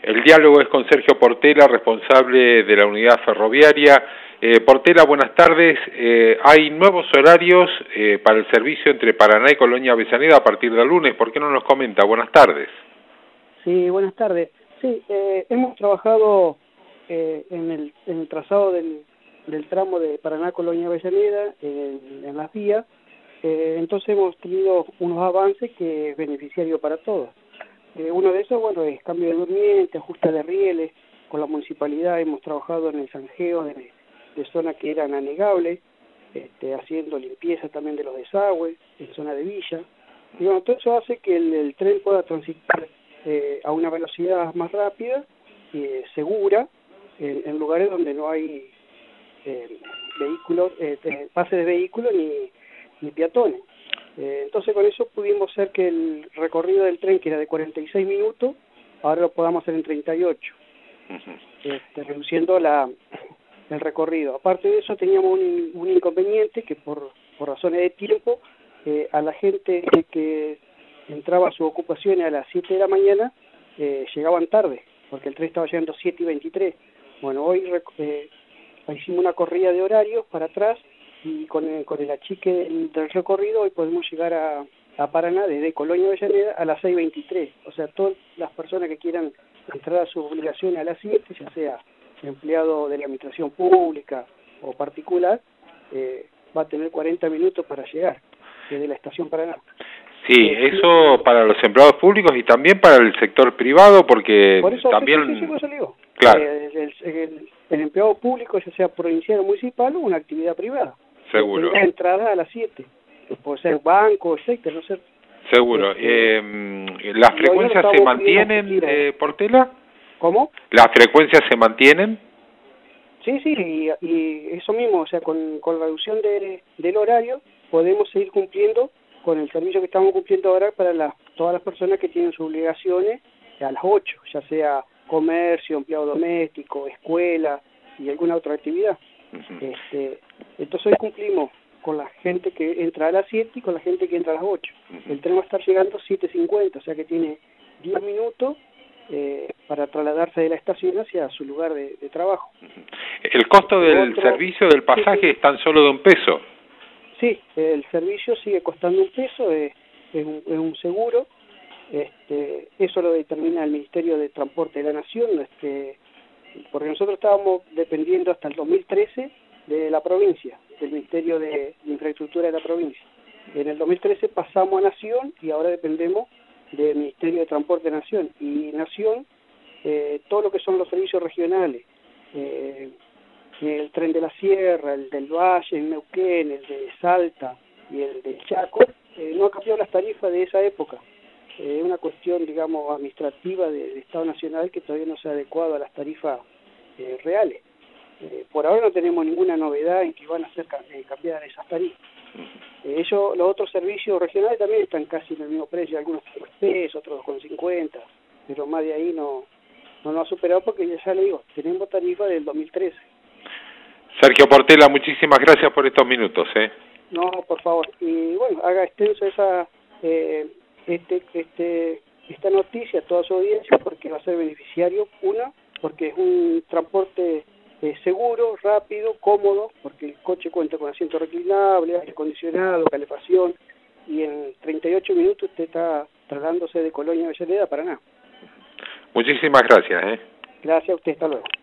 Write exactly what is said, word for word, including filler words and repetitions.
El diálogo es con Sergio Portela, responsable de la unidad ferroviaria. Eh, Portela, buenas tardes. Eh, hay nuevos horarios eh, para el servicio entre Paraná y Colonia Avellaneda a partir del lunes. ¿Por qué no nos comenta? Buenas tardes. Sí, buenas tardes. Sí, eh, hemos trabajado eh, en, el, en el trazado del, del tramo de Paraná-Colonia Avellaneda, en, en las vías. Eh, entonces hemos tenido unos avances que es beneficiario para todos. Eh, uno de esos, bueno, es cambio de durmiente, ajuste de rieles. Con la municipalidad hemos trabajado en el zanjeo de, de zonas que eran anegables, este, haciendo limpieza también de los desagües, en zona de villa. Y bueno, todo eso hace que el, el tren pueda transitar eh, a una velocidad más rápida y eh, segura, en, en lugares donde no hay eh, vehículos, eh, pase de vehículos ni, ni peatones. Eh, entonces con eso pudimos hacer que el recorrido del tren, que era de cuarenta y seis minutos, ahora lo podamos hacer en treinta y ocho, este, reduciendo la, el recorrido. Aparte de eso teníamos un, un inconveniente que por, por razones de tiempo, eh, a la gente que entraba a sus ocupaciones a las siete de la mañana, eh, llegaban tarde, porque el tren estaba llegando siete y veintitrés. Bueno, hoy eh, hicimos una corrida de horarios para atrás, y con el, con el achique del, del recorrido hoy podemos llegar a, a Paraná desde Colonia Avellaneda a las seis y veintitrés. O sea, todas las personas que quieran entrar a sus obligaciones a las siete, ya sea empleado de la administración pública o particular, eh, va a tener cuarenta minutos para llegar desde la estación Paraná. Sí, eh, eso sí, para los empleados públicos y también para el sector privado, porque por eso, también... Sí, sí, sí, por eso le digo. Claro. Eh, el, el, el empleado público, ya sea provincial o municipal, o una actividad privada. Seguro. La entrada a las siete. Puede ser banco, etcétera, no sé. Seguro. Este, eh, ¿Las frecuencias se mantienen, eh, Portela? ¿Cómo? ¿Las frecuencias se mantienen? Sí, sí, y, y eso mismo, o sea, con, con la reducción de, del horario podemos seguir cumpliendo con el servicio que estamos cumpliendo ahora para la, todas las personas que tienen sus obligaciones a las ocho, ya sea comercio, empleado doméstico, escuela y alguna otra actividad. Uh-huh. este, entonces hoy cumplimos con la gente que entra a las siete y con la gente que entra a las ocho. Uh-huh. El tren va a estar llegando a siete cincuenta, o sea que tiene diez minutos eh, para trasladarse de la estación hacia su lugar de, de trabajo. Uh-huh. ¿El costo del Otro, servicio del pasaje sí, sí. es tan solo de un peso? Sí, el servicio sigue costando un peso, es, es, un, es un seguro. Este, eso lo determina el Ministerio de Transporte de la Nación, este, porque nosotros estábamos dependiendo hasta el dos mil trece de la provincia, del Ministerio de, de Infraestructura de la provincia. En el dos mil trece pasamos a Nación y ahora dependemos del Ministerio de Transporte de Nación. Y Nación, eh, todo lo que son los servicios regionales, eh, el tren de la Sierra, el del Valle, el Neuquén, el de Salta y el de Chaco, eh, no ha cambiado las tarifas de esa época. Es eh, una cuestión, digamos, administrativa de, de Estado Nacional que todavía no se ha adecuado a las tarifas eh, reales. Eh, por ahora no tenemos ninguna novedad en que van a ser eh, cambiadas esas tarifas. Eh, ellos, los otros servicios regionales también están casi en el mismo precio, algunos tres pesos, otros con cincuenta, pero más de ahí no, no nos ha superado porque ya, ya le digo, tenemos tarifa del dos mil trece. Sergio Portela, muchísimas gracias por estos minutos. ¿eh? No, por favor. Y bueno, haga extenso esa eh, este este esta noticia a toda su audiencia porque va a ser beneficiario, una, porque es un transporte eh, seguro, rápido, cómodo, porque el coche cuenta con asiento reclinable, aire acondicionado, calefacción, y en treinta y ocho minutos usted está trasladándose de Colonia Avellaneda a Paraná. Muchísimas gracias. ¿eh? Gracias a usted, hasta luego.